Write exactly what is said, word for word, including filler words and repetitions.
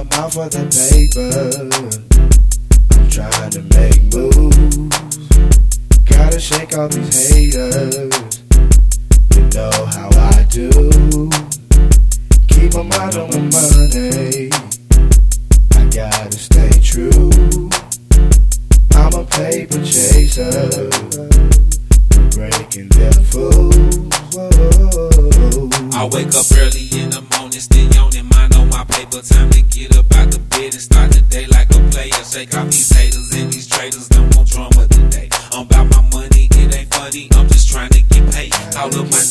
mouth for the paper. I'm trying to make moves. Gotta shake off these haters. You know how I do. Keep my mind on my money. I gotta stay true. I'm a paper chaser, breaking their fools. Whoa. I wake up early in the morning, still yawning, mind on my paper. Time to get up out the bed and start the day like a player. Shake off these haters and these traders, don't want drama today. I'm about my money, it ain't funny, I'm just trying to get paid. All of my